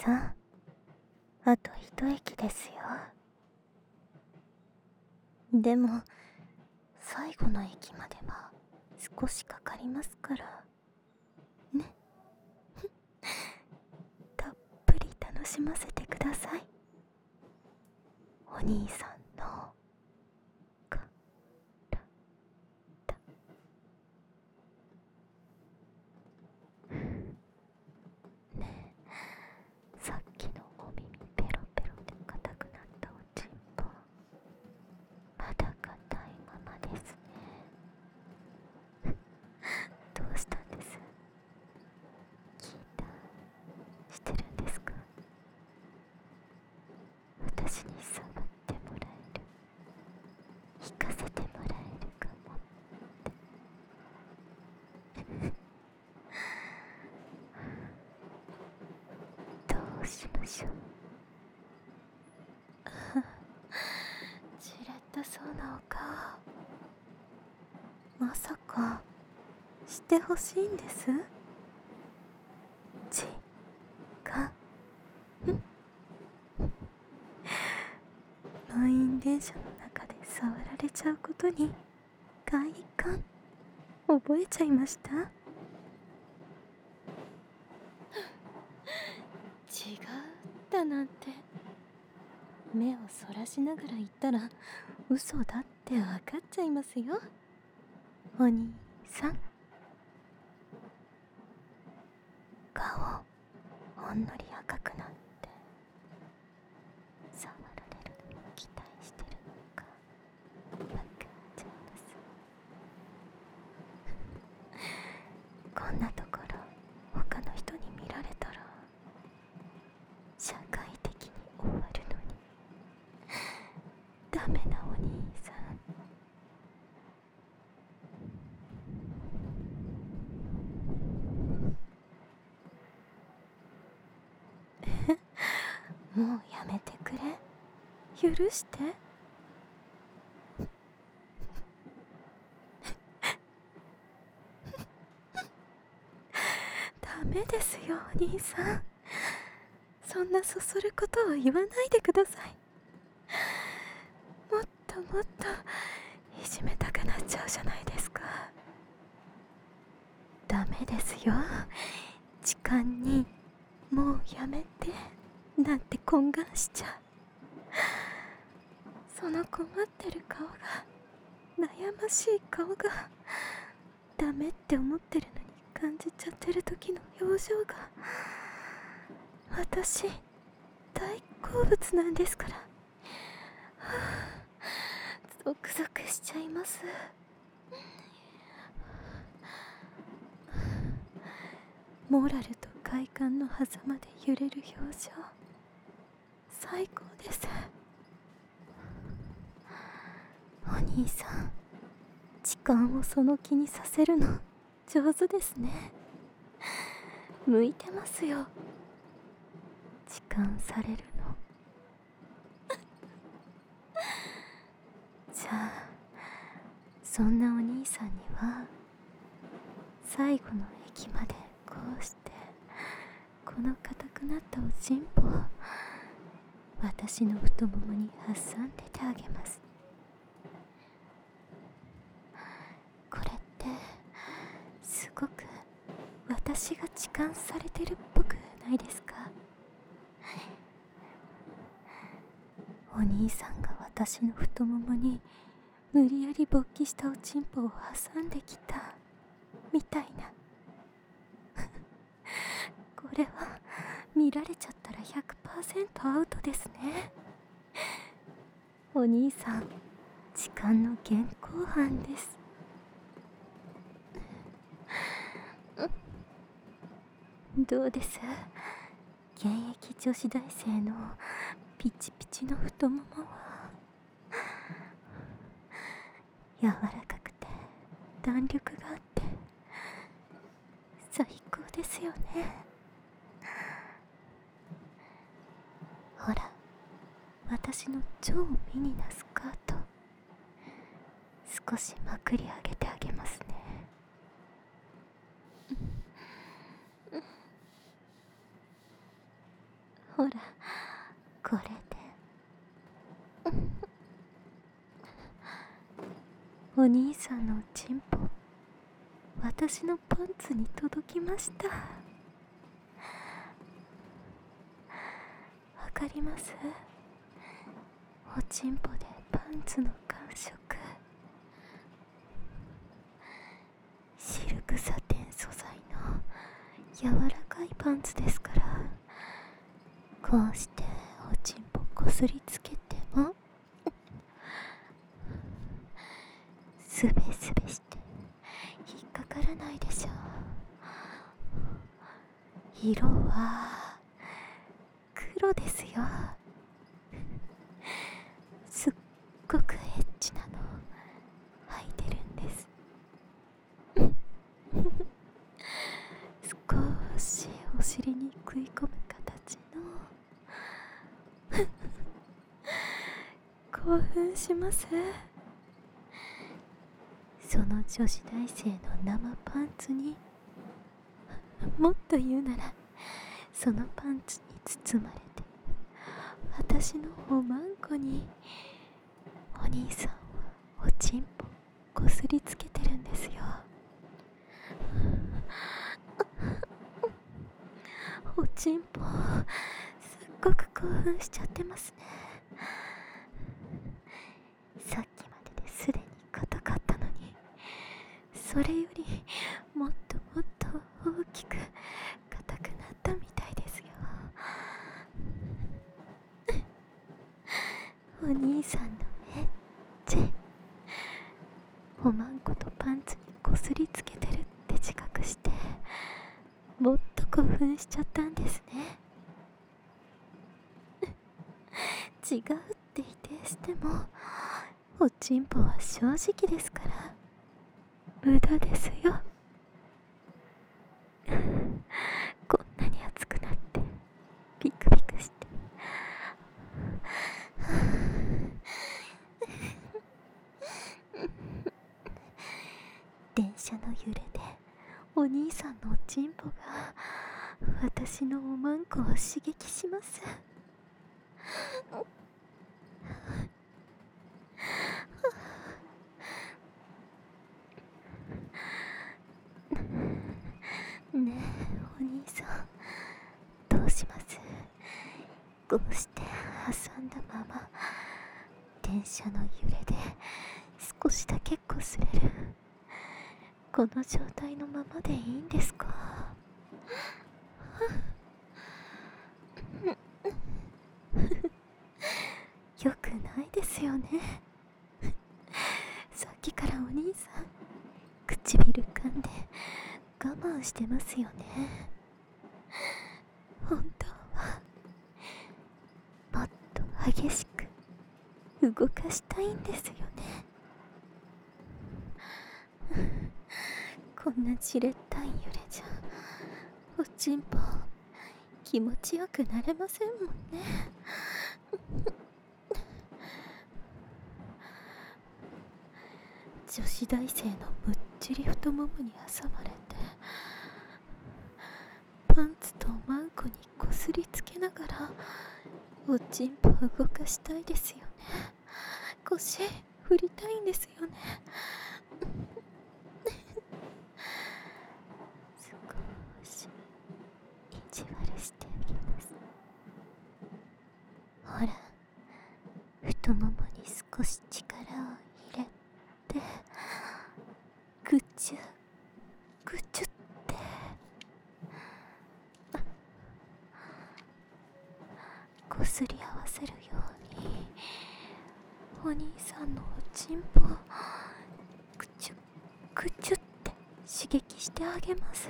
さん、あと一息ですよ。でも最後の駅までは少しかかりますからね。たっぷり楽しませてください、お兄さんの体。ねえ、さっきのお耳ペロペロで硬くなったおちんぽ、まだ硬いままですね。どうしたんです？聞いたしてるんですか？私に触ってもらえる、聞かせてもらえるかもってどうしましょう。じれったそうなお顔、まさかしてほしいんです？ちか満員電車の中で触られちゃうことに快感覚えちゃいました？違うだなんて、目をそらしながら言ったら嘘だって分かっちゃいますよ、お兄さん。顔ほんのり赤くなって触られるのを期待してるのか分かっちゃいます。こんなところ他の人に見られたら社会的に終わるのにダメなお兄さん。もうやめてくれ、許してダメですよお兄さん、そんなそそることを言わないでください。もっともっといじめたくなっちゃうじゃないですか。ダメですよ、時間にもうやめてなんて懇願しちゃう。その困ってる顔が、悩ましい顔が、ダメって思ってるのに感じちゃってる時の表情が、私大好物なんですから。ゾクゾクしちゃいます。モラルと快感の狭間で揺れる表情、最高です。お兄さん、時間をその気にさせるの上手ですね。向いてますよ、時間されるの。じゃあそんなお兄さんには最後の駅までこうしてこの硬くなったおちんぽを私の太ももに挟んでてあげます。これってすごく私が痴漢されてるっぽくないですか？お兄さんが私の太ももに無理やり勃起したおちんぽを挟んできたみたいなこれは見られちゃったら 100% アウトですね。お兄さん、痴漢の現行犯です。どうです？現役女子大生のピチピチの太ももは柔らかくて弾力があって最高ですよね。ほら、私の超ミニなスカート少しまくり上げてあげますね。 ほら、これでお兄さんのチンポ、私のパンツに届きました。わかります？おちんぽでパンツの感触、シルクサテン素材の柔らかいパンツですから、こうしておちんぽこすりつけてもすべすべして引っかからないでしょう。色は黒ですよ。すっごくエッチなの履いてるんです。少しお尻に食い込む形の興奮します。その女子大生の生パンツに、もっと言うならそのパンツに包まれて私のおまんこにお兄さんはおちんぽこすりつけてるんですよ。おちんぽすっごく興奮しちゃってますね。さっきまでですでに硬かったのに、それよりもっともっと大きく硬くなったみたいですよ。お兄さんのエッチ、おまんことパンツにこすりつけてるって自覚して、もっと興奮しちゃったんですね。違うって否定してもおちんぽは正直ですから、無駄ですよ。こんなに熱くなってピクピクして電車の揺れでお兄さんのおちんぽが私のおまんこを刺激します。ねえお兄さん、どうします？こうして挟んだまま電車の揺れで少しだけ擦れる、この状態のままでいいんですか？よくないですよね。さっきからお兄さん唇噛んで我慢してますよね。本当はもっと激しく動かしたいんですよね。こんなじれったい揺れじゃおちんぽ気持ちよくなれませんもんね。女子大生のむっちり太ももに挟まれて、パンツとマンコにこすりつけながらおちんぽ動かしたいですよね。腰振りたいんですよね。少し意地悪してあげます。ほら、太ももに少し力を入れて、ぐちゅぐちゅってこすり合わせるようにお兄さんのおちんぽをぐちゅぐちゅって刺激してあげます。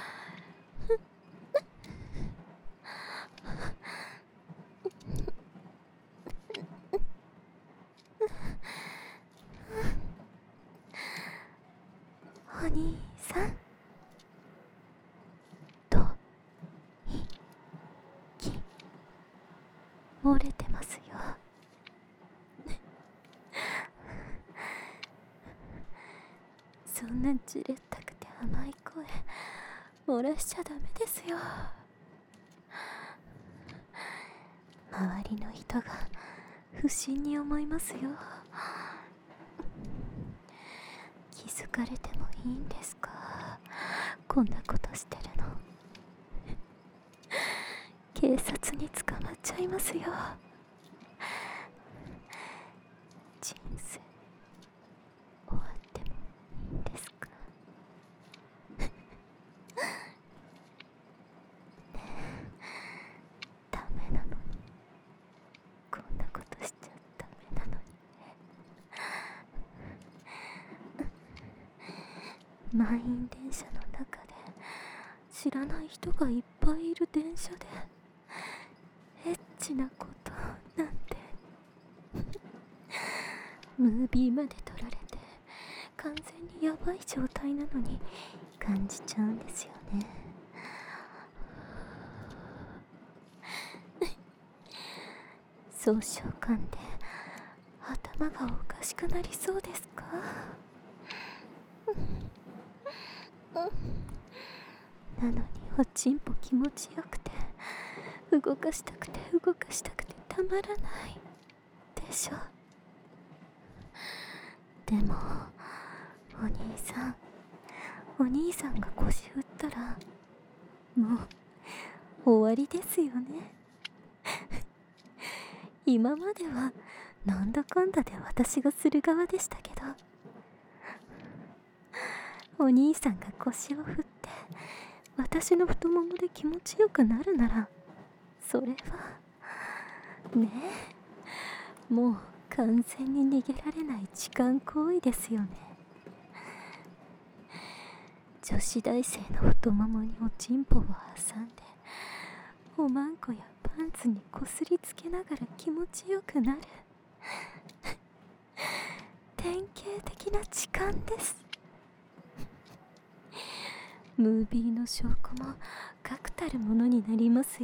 お兄さん、と息漏れてますよ。そんなじれったくて甘い声漏らしちゃダメですよ。 周りの人が不審に思いますよ。気づかれてもいいんですか？こんなことしてるの。警察に捕まっちゃいますよ。人生終わってもいいんですか？ダメなのに、こんなことしちゃダメなのに。満員電車の中で知らない人がいっぱいいる電車でエッチなことなんてムービーまで撮られて完全にヤバい状態なのに感じちゃうんですよね。総称感で頭がおかしくなりそうですか？なのにおちんぽ気持ちよくて動かしたくてたまらないでしょ。でもお兄さんが腰振ったらもう終わりですよね。今まではなんだかんだで私がする側でしたけど、お兄さんが腰を振って私の太ももで気持ちよくなるなら、それはねえ、もう完全に逃げられない痴漢行為ですよね。女子大生の太ももにおちんぽを挟んでおまんこやパンツにこすりつけながら気持ちよくなる典型的な痴漢です。ムービーの証拠も確たるものになりますよ。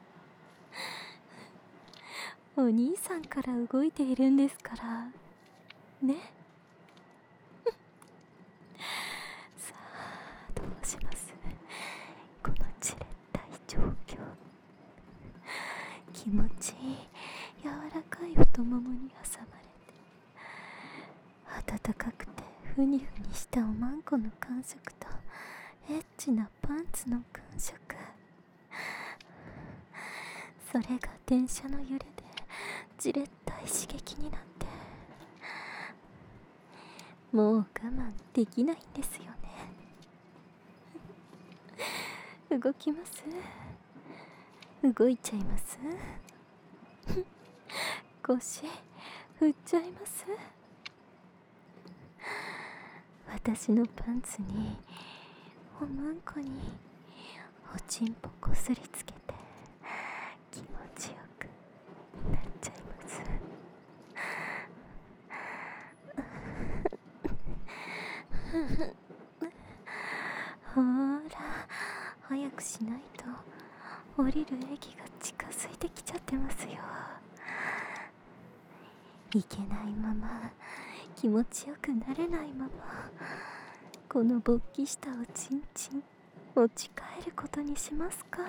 お兄さんから動いているんですからね。さあどうします？このじれったい状況。気持ちいい柔らかい太ももに挟まれて、暖かくてふにふにしたおまんこの感触とエッチなパンツの感触、それが電車の揺れでじれったい刺激になって、もう我慢できないんですよね。動きます？動いちゃいます？腰振っちゃいます？私のパンツにおまんこにおちんぽこすりつけて気持ちよくなっちゃいます。ほーら早くしないと降りる駅が近づいてきちゃってますよ。いけないまま気持ちよくなれないまま、この勃起したおちんちん持ち帰ることにしますか？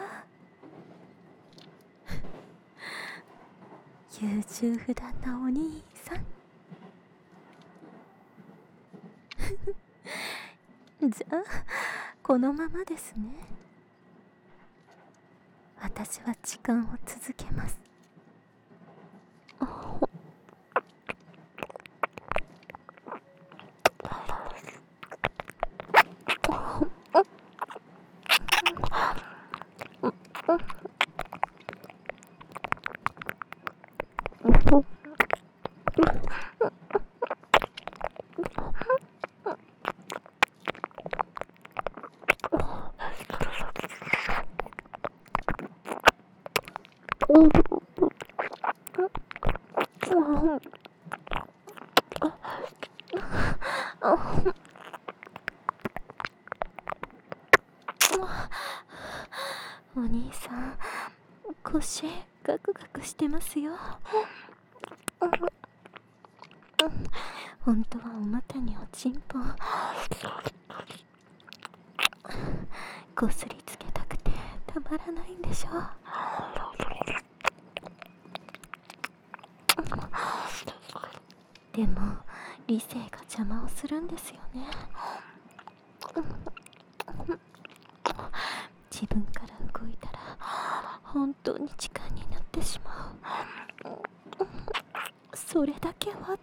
優柔不断なお兄さんじゃあこのままですね。私は痴漢を続けます。お兄さん、腰ガクガクしてますよ。本当はお股におちんぽこすりつけたくてたまらないんでしょ。 でも理性が邪魔をするんですよね。自分から動いたら本当に時間になってしまう。それだけはって。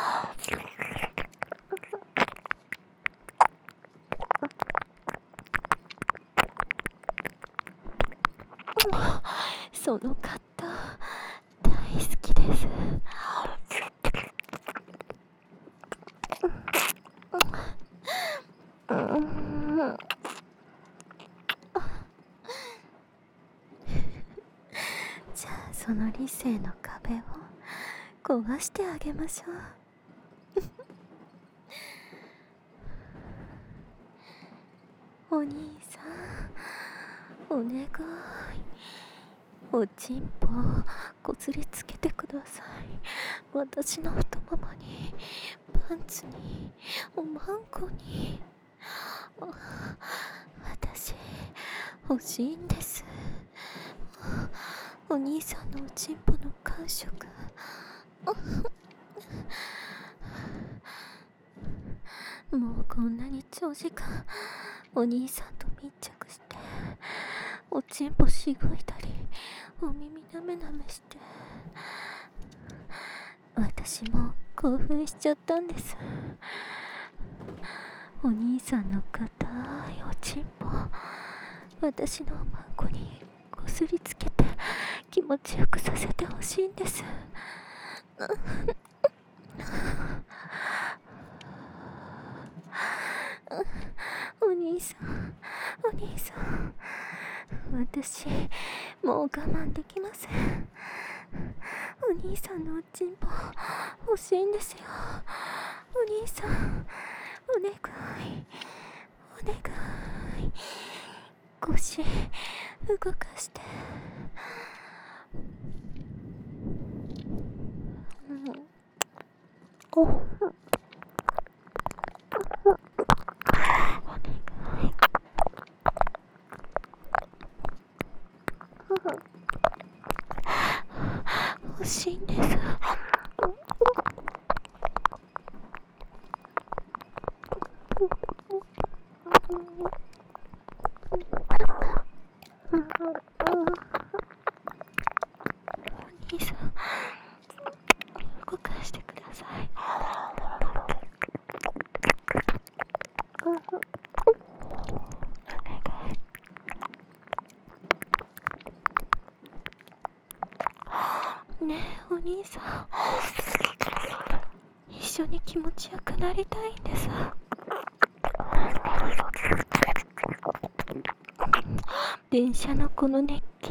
その方大好きです。じゃあその理性の壁を壊してあげましょう。お兄さん、お願い、おちんぽこすりつけてください。私の太ももに、パンツに、おまんこに。私欲しいんです。お兄さんのおちんぽの感触。もうこんなに長時間お兄さんと密着して、おちんぽしごいたり、お耳なめなめして、私も興奮しちゃったんです。お兄さんの硬いおちんぽ、私のおまんこにこすりつけて気持ちよくさせてほしいんです。お兄さん、お兄さん、私もう我慢できません。お兄さんのおちんぽ欲しいんですよ。お兄さん、お願い、お願い、腰動かして。お願い。欲しいんです。お兄さん、動かしてください。お願い。ねえ、お兄さん、一緒に気持ちよくなりたいんです。電車のこの熱気、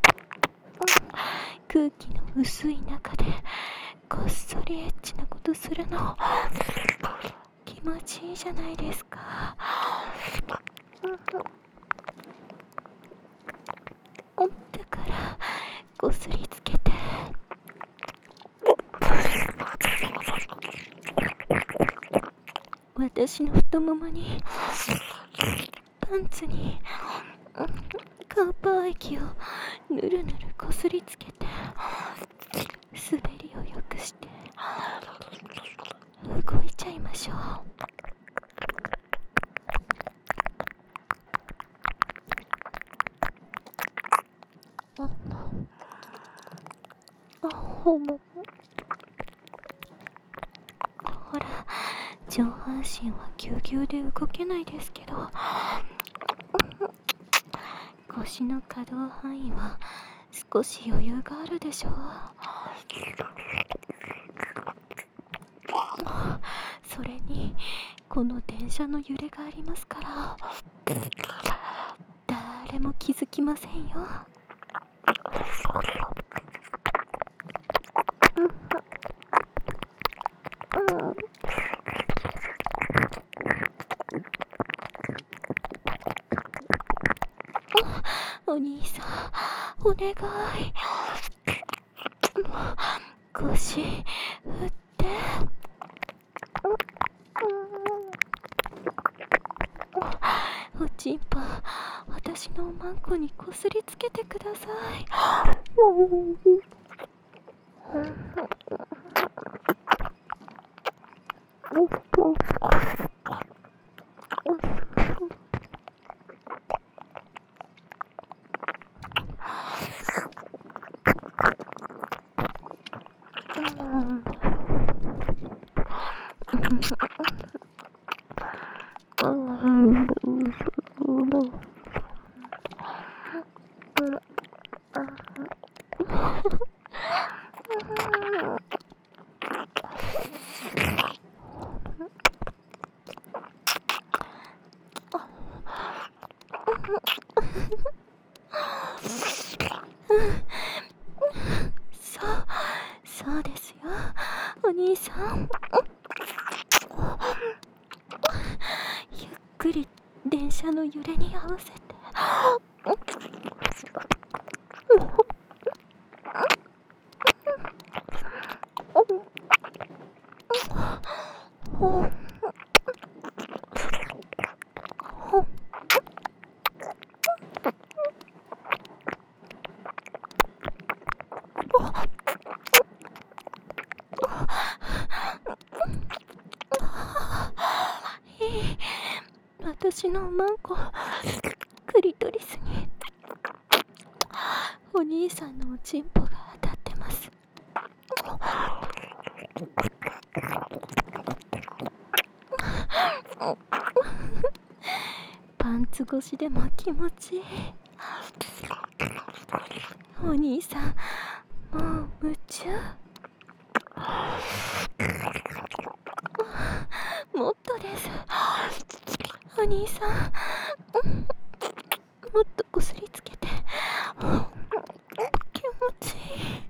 空気の薄い中でこっそりエッチなことするの気持ちいいじゃないですか。だからこすりつけて、私の太ももに、パンツに、カーパー液をぬるぬるこすりつけて、滑りを良くして動いちゃいましょう。ほら、上半身はぎゅうぎゅうで動けないですけど、腰の可動範囲は少し余裕があるでしょう。それにこの電車の揺れがありますから、誰も気づきませんよ。お兄さん、お願い、腰振って。おちんぽ、私のおまんこにこすりつけてください。 そうですよ、お兄さん。ゆっくり電車の揺れに合わせて。私のマンコクリトリスにお兄さんのおちんぽが当たってます。パンツ越しでも気持ちいい。お兄さんもう夢中。もっとです。お兄さん、もっとこすりつけて。気持ちいい。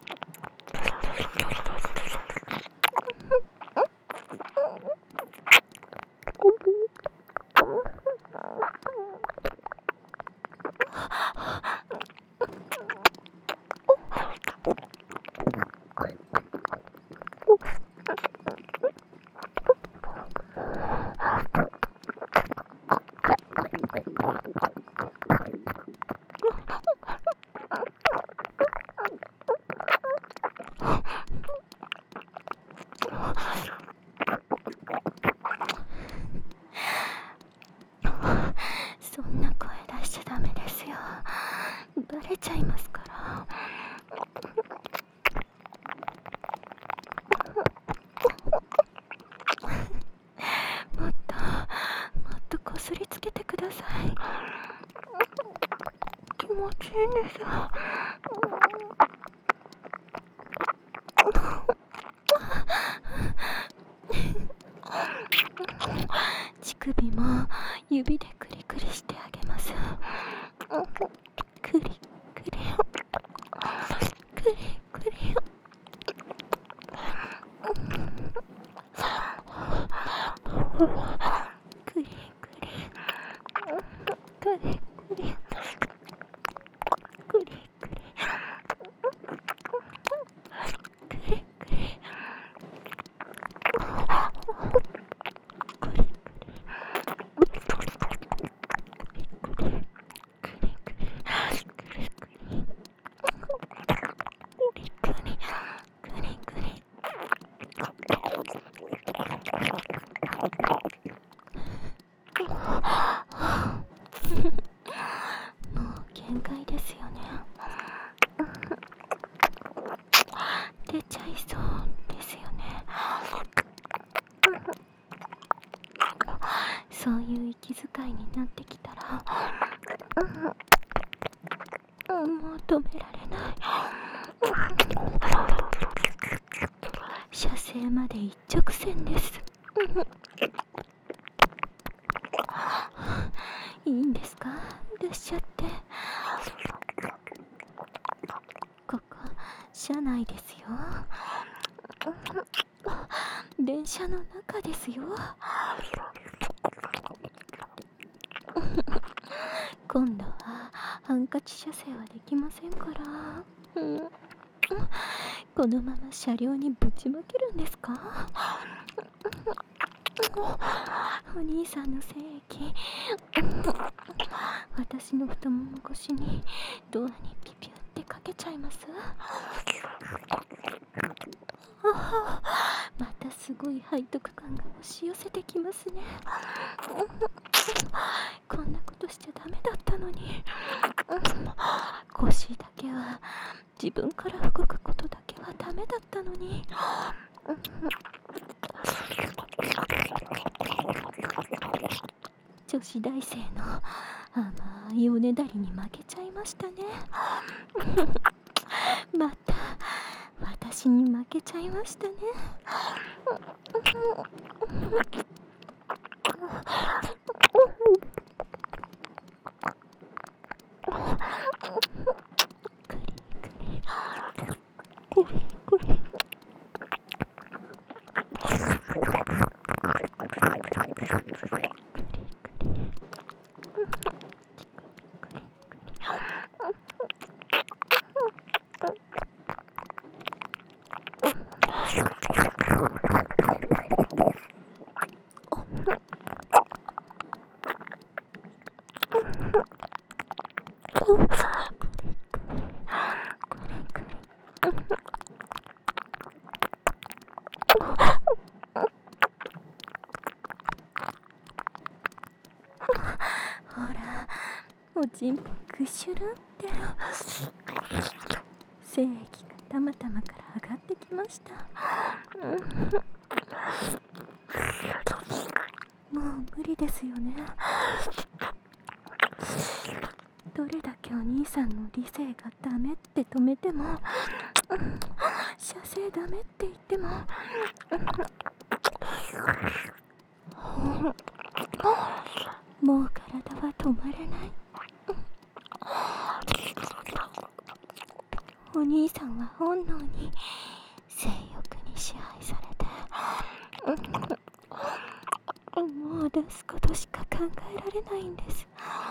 そんな声出しちゃダメですよ。バレちゃいますから。もっとこすりつけてください。気持ちいいんです。乳首も指でクリクリしてあげます。クリクリクリクリクリクリクリクリ限界ですよね。出ちゃいそうですよね。そういう息遣いになってきたら、もう止められない。射精まで一直線です。いいんですか、出しちゃって。ここ車内ですよ。電車の中ですよ。今度はハンカチ射精はできませんから。このまま車両にぶちまけるんですか。お兄さんの精液、私の太もも越しにドアにピピュってかけちゃいます？またすごい背徳感が押し寄せてきますね。こんなことしちゃダメだったのに。腰だけは自分から動くことだけはダメだったのに。女子大生の甘いおねだりに負けちゃいましたね。また私に負けちゃいましたね。ほら、おちんぽぐしゅるって精液がたまたまから上がってきました。もう無理ですよね。どれだけお兄さんの理性がダメって止めても、射精ダメって言っても、もう体は止まれない。お兄さんは本能に性欲に支配されて、もう出すことしか考えられないんです。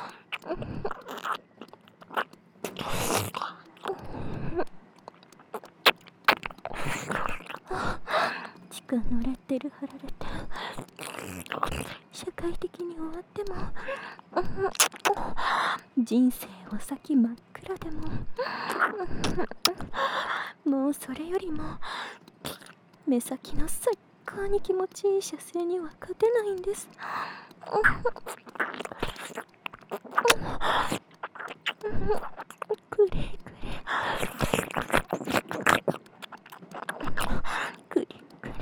地下のレッテル貼られて社会的に終わっても、人生を先真っ暗でも、もうそれよりも目先の最高に気持ちいい射精には勝てないんです。くれくれくれくれ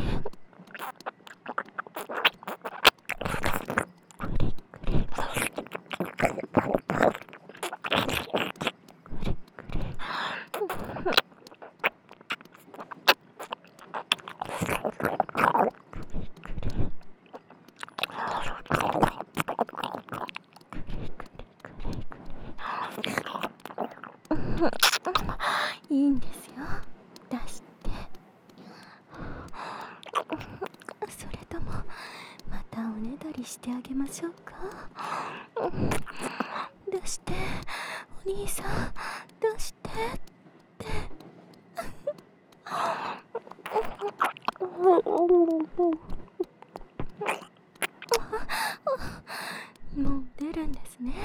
いいんですよ、出して。それともまたおねだりしてあげましょうか。出して、お兄さん出してってもう出るんですね。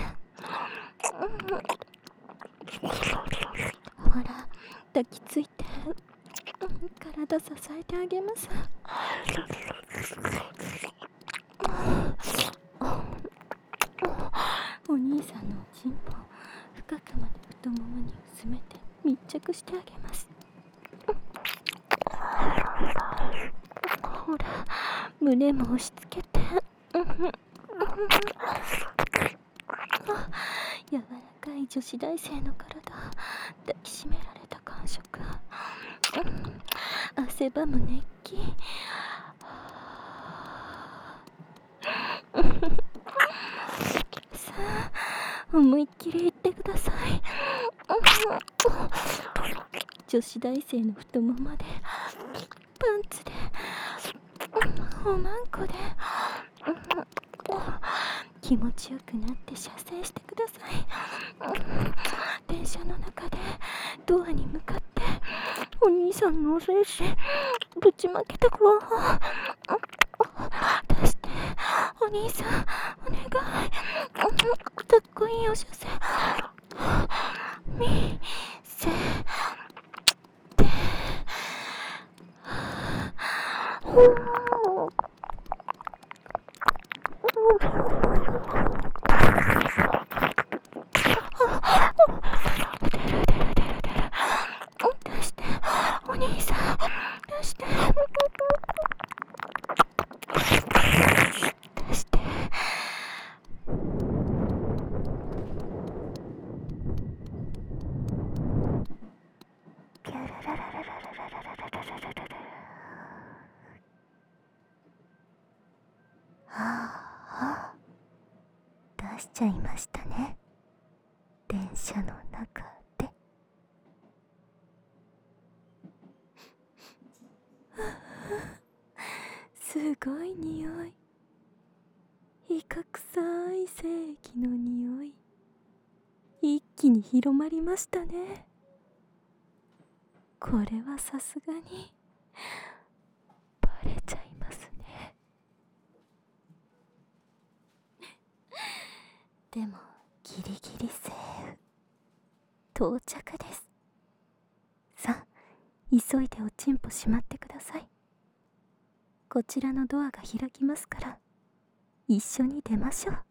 ほら、抱きついて体支えてあげます。お兄さんのおちんぽを深くまで太ももに薄めて密着してあげます。ほら、胸も押し付けて柔らかい女子大生の体抱きしめられた感触、汗ばむ熱気、さあ思いっきり言ってください。女子大生の太ももで、パンツで、おまんこで、気持ちよくなって射精してください。電車の中でドアに向かってお兄さんのお精子ぶちまけてくわ。出して、お兄さんお願い、かっこいいお射精見せ出して、お兄さん、出して。出して。キャララララララララララララ。ああ、出しちゃいましたね。電車の中で。すごい匂い。イカ臭い精液の匂い。一気に広まりましたね。これはさすがにバレちゃいますね。でもギリギリセーフ。到着です。さあ、急いでおちんぽしまってください。こちらのドアが開きますから、一緒に出ましょう。